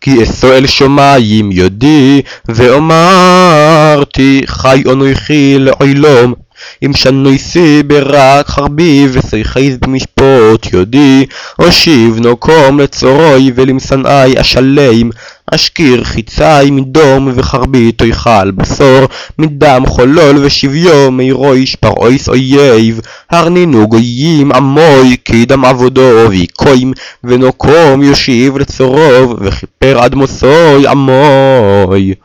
כי אסו אל שמיים יודי, ואומרתי חי אנוכי לעולם. אם שנויסי ברק חרבי וסייחייז במשפט יודי, אושיב נוקום לצורוי ולמשנאי אשלם. אשכיר חיצי מדום וחרבי תאכל בשור, מדם חולול ושביו מירויש פרעויס אויב. הרנינו גויים עמוי כי דם עבודו ויקוים, ונוקום יושיב לצורוב וכיפר עד מוסוי עמוי.